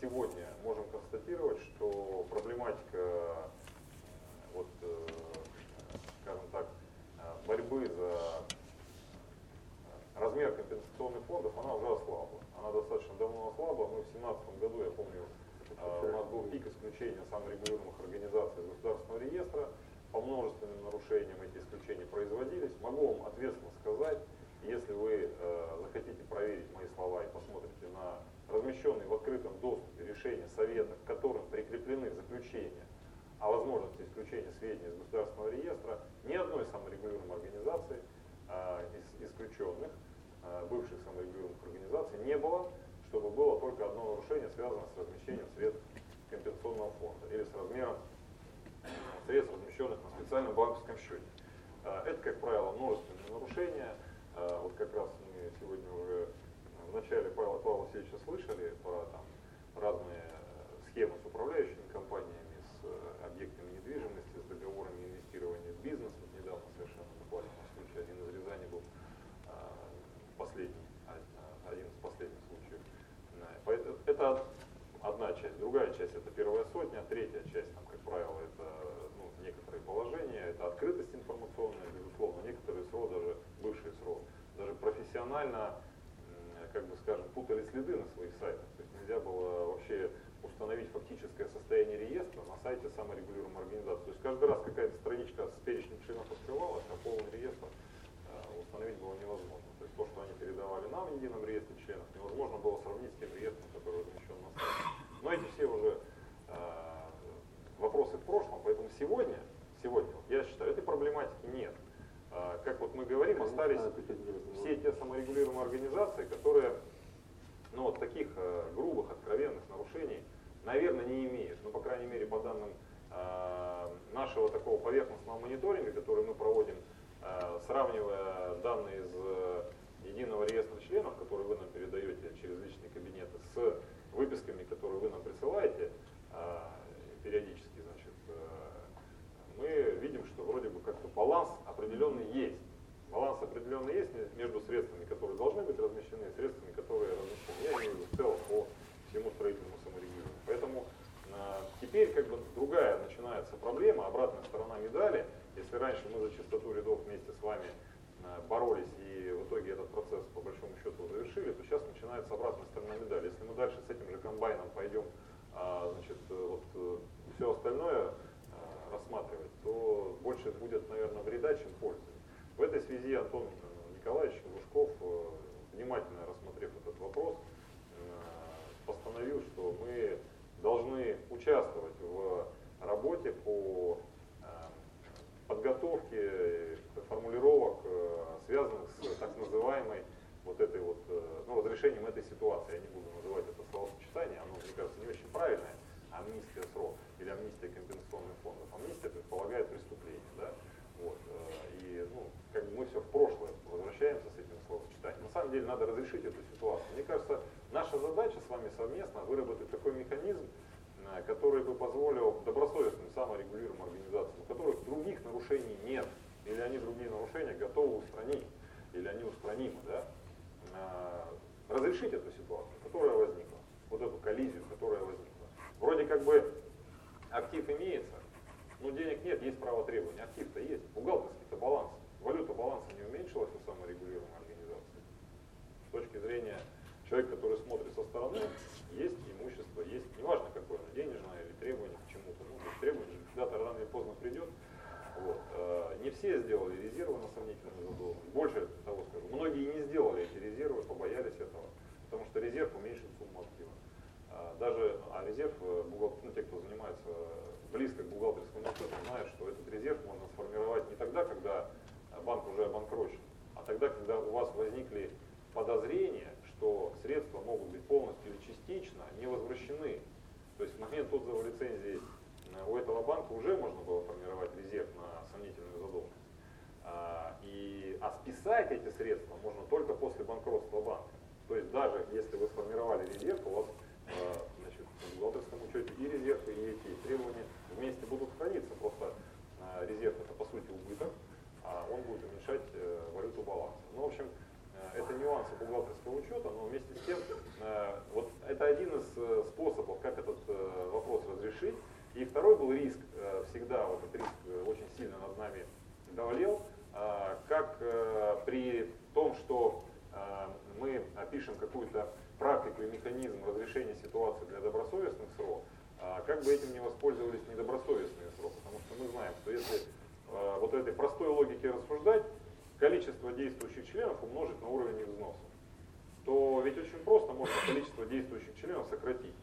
сегодня можем констатировать, что проблематика вот, скажем так, борьбы за размер компенсационных фондов, она уже ослабла. Она достаточно давно ослабла. Мы в 2017 году, я помню, у нас был пик исключения саморегулируемых организаций из государственного реестра. По множественным нарушениям эти исключения производились. Могу вам ответственно сказать, если вы захотите проверить мои слова и посмотрите на размещенные в открытом доступе решения Совета, к которым прикреплены заключения о возможности исключения сведений из государственного реестра, ни одной саморегулируемой организации из исключенных, бывших саморегулируемых организаций, не было, чтобы было только одно нарушение, связанное с размещением средств компенсационного фонда или с размером средств, размещенных на специальном банковском счете. Это, как правило, множественные нарушения. Вот как раз мы сегодня уже в начале Павла Васильевича слышали про там, разные схемы с управляющими компаниями, с объектами недвижимости, с договорами инвестирования в бизнес. Вот недавно совершенно буквально случай, один из Рязани был один из последних случаев. Это одна часть. Другая часть — это первая сотня. Третья часть, там, как правило, это некоторые положения, это открытость информационная, безусловно, некоторые СРО, даже бывшие СРО, даже профессионально, как бы скажем, путали следы на своих сайтах. То есть нельзя было вообще установить фактическое состояние реестра на сайте саморегулируемой организации. То есть каждый раз какая-то страничка с перечнем членов открывалась, а полный реестр установить было невозможно. То есть то, что они передавали нам в едином реестре членов, невозможно было сравнить с тем реестром, который размещен на сайте. Но эти все уже вопросы в прошлом, поэтому сегодня я считаю, этой проблематики нет. Как вот мы говорим, остались все те саморегулируемые организации, которые вот таких грубых, откровенных нарушений, наверное, не имеют. Но, по крайней мере, по данным нашего такого поверхностного мониторинга, который мы проводим, сравнивая данные из единого реестра членов, которые вы нам передаете через личные кабинеты, с выписками, которые вы нам присылаете периодически, значит, мы видим, что вроде бы как-то баланс определенный есть. Баланс определенный есть между средствами, которые должны быть размещены, и средствами, которые размещены. Я имею в виду в целом по всему строительному саморегулированию. Поэтому теперь как бы другая начинается проблема, обратная сторона медали. Если раньше мы за чистоту рядов вместе с вами боролись и в итоге этот процесс по большому счету завершили, то сейчас начинается обратная сторона медали. Если мы дальше с этим же комбайном пойдем, значит, вот все остальное рассматривать, то больше будет, наверное, вреда, чем пользы. В этой связи Антон Николаевич Лужков, внимательно рассмотрев этот вопрос, постановил, что мы должны участвовать в работе по подготовке формулировок, связанных с так называемой вот этой вот, разрешением этой ситуации. Я не буду называть это словосочетание, оно, мне кажется, не очень правильное. Амнистия срок или амнистия компенсационных фондов. Амнистия предполагает преступление, да? Вот. И как бы мы все в прошлое возвращаемся с этим словосочетанием. На самом деле надо разрешить эту ситуацию. Мне кажется, наша задача с вами совместно выработать такой механизм, который бы позволил добросовестным саморегулируемым организациям, у которых других нарушений нет, или они другие нарушения готовы устранить, или они устранимы, да? Разрешить эту ситуацию, которая возникла, вот эту коллизию, которая возникла. Вроде как бы актив имеется, но денег нет, есть право требования. Актив-то есть, бухгалтерский-то баланс. Валюта баланса не уменьшилась у саморегулируемой организации. С точки зрения человека, который смотрит со стороны, есть имущество, есть, неважно какое оно, денежное или требование к чему-то. Требование когда-то рано или поздно придет. Вот. Не все сделали резервы на сомнительную задолженность. Больше того скажу, многие не сделали эти резервы, побоялись этого, потому что резерв уменьшит сумму актива. Даже резерв, те, кто занимается близко к бухгалтерскому учету, знают, что этот резерв можно сформировать не тогда, когда банк уже обанкрочен, а тогда, когда у вас возникли подозрения, что средства могут быть полностью или частично не возвращены. То есть в момент отзыва лицензии у этого банка уже можно было формировать резерв на сомнительную задолженность. А списать эти средства можно только после банкротства банка. То есть даже если вы сформировали резерв, у вас в бухгалтерском учете и резерв, и эти требования вместе будут храниться. Просто резерв — это по сути убыток, а он будет уменьшать валюту баланса. Ну, в общем, это нюансы бухгалтерского учета, но вместе с тем, вот это один из способов, как этот вопрос разрешить. И второй был риск, всегда вот этот риск очень сильно над нами давлел, как при том, что мы опишем какую-то практику и механизм разрешения ситуации для добросовестных СРО, как бы этим не воспользовались недобросовестные СРО, потому что мы знаем, что если вот этой простой логике рассуждать, количество действующих членов умножить на уровень их взносов, то ведь очень просто можно количество действующих членов сократить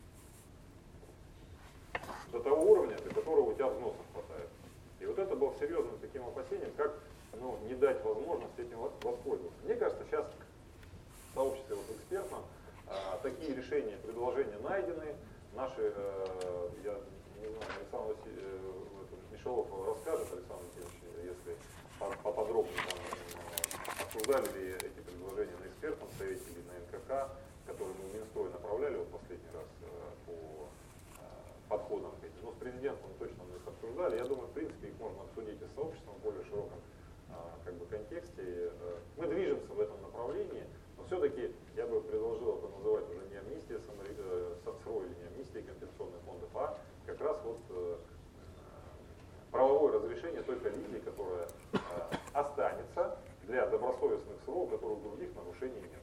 до того уровня, до которого у тебя взносов хватает. И вот это было серьезным таким опасением, как не дать возможность этим воспользоваться. Мне кажется, сейчас в сообществе вот экспертном такие решения, предложения найдены. Наши, я не знаю, Александр Мишелов расскажет, Александр Васильевич, если поподробнее обсуждали ли эти предложения на экспертном совете или на НКК, которые мы в Минстрой направляли вот последний раз по подходам к этим. Но с президентом точно мы их обсуждали. Я думаю, в принципе, их можно обсудить и с сообществом в более широком контексте. Мы движемся в этом направлении, но все-таки я бы предложил это называть уже не амнистия СРО или не амнистия компенсационных фондов, а как раз вот правовое разрешение той коллизии, которая останется для добросовестных СРО, у которых других нарушений нет.